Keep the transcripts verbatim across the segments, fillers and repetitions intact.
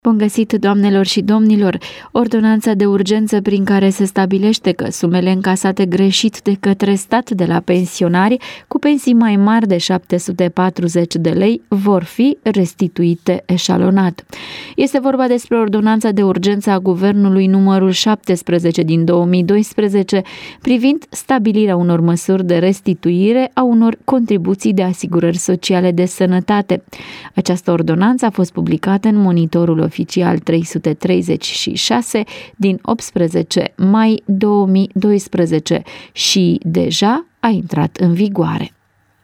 Bun găsit, doamnelor și domnilor! Ordonanța de urgență prin care se stabilește că sumele încasate greșit de către stat de la pensionari cu pensii mai mari de șapte sute patruzeci de lei vor fi restituite eșalonat. Este vorba despre ordonanța de urgență a Guvernului numărul șaptesprezece din două mii doisprezece privind stabilirea unor măsuri de restituire a unor contribuții de asigurări sociale de sănătate. Această ordonanță a fost publicată în Monitorul Oficial trei sute treizeci și șase din optsprezece mai două mii doisprezece și deja a intrat în vigoare.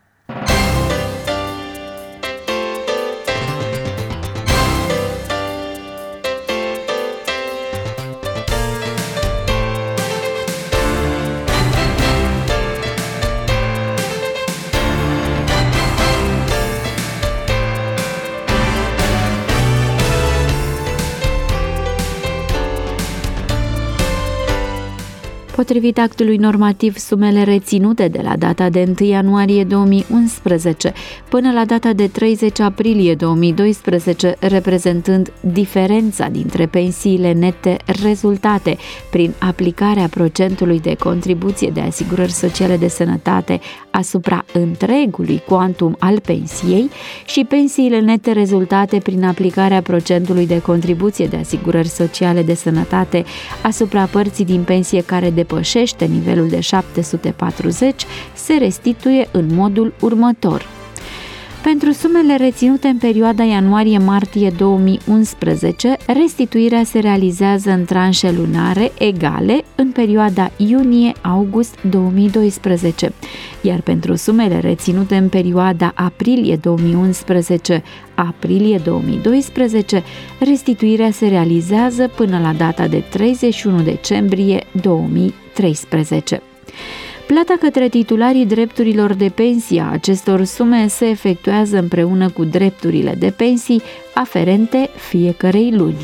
Potrivit actului normativ, sumele reținute de la data de întâi ianuarie două mii unsprezece până la data de treizeci aprilie două mii doisprezece, reprezentând diferența dintre pensiile nete rezultate prin aplicarea procentului de contribuție de asigurări sociale de sănătate asupra întregului quantum al pensiei și pensiile nete rezultate prin aplicarea procentului de contribuție de asigurări sociale de sănătate asupra părții din pensie care depășește nivelul de șapte sute patruzeci, se restituie în modul următor. Pentru sumele reținute în perioada ianuarie-martie două mii unsprezece, restituirea se realizează în tranșe lunare egale în perioada iunie-august două mii doisprezece, iar pentru sumele reținute în perioada aprilie două mii unsprezece aprilie două mii doisprezece, restituirea se realizează până la data de treizeci și unu decembrie două mii treisprezece. Plata către titularii drepturilor de pensie a acestor sume se efectuează împreună cu drepturile de pensii aferente fiecărei luni.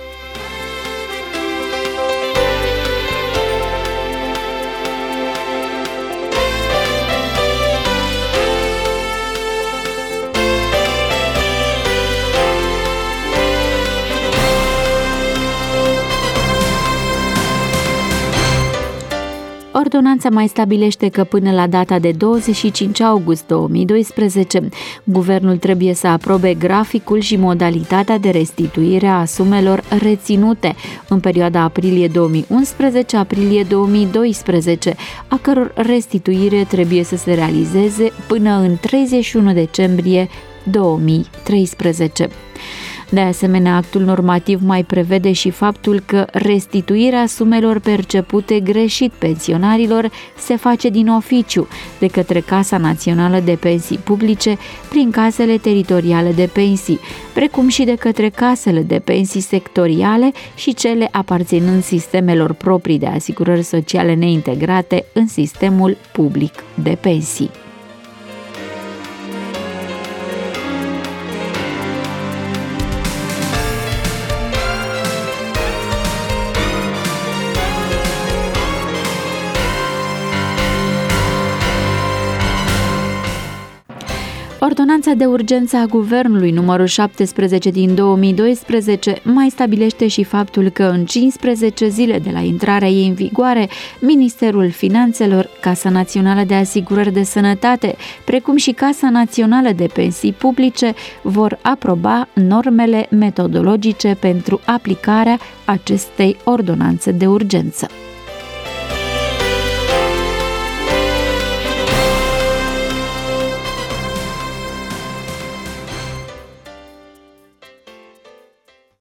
Ordonanța mai stabilește că până la data de douăzeci și cinci august două mii doisprezece, Guvernul trebuie să aprobe graficul și modalitatea de restituire a sumelor reținute în perioada aprilie două mii unsprezece aprilie două mii doisprezece, a căror restituire trebuie să se realizeze până în treizeci și unu decembrie două mii treisprezece. De asemenea, actul normativ mai prevede și faptul că restituirea sumelor percepute greșit pensionarilor se face din oficiu de către Casa Națională de Pensii Publice prin casele teritoriale de pensii, precum și de către casele de pensii sectoriale și cele aparținând sistemelor proprii de asigurări sociale neintegrate în sistemul public de pensii. Ordonanța de urgență a Guvernului numărul șaptesprezece din două mii doisprezece mai stabilește și faptul că în cincisprezece zile de la intrarea ei în vigoare, Ministerul Finanțelor, Casa Națională de Asigurări de Sănătate, precum și Casa Națională de Pensii Publice vor aproba normele metodologice pentru aplicarea acestei ordonanțe de urgență.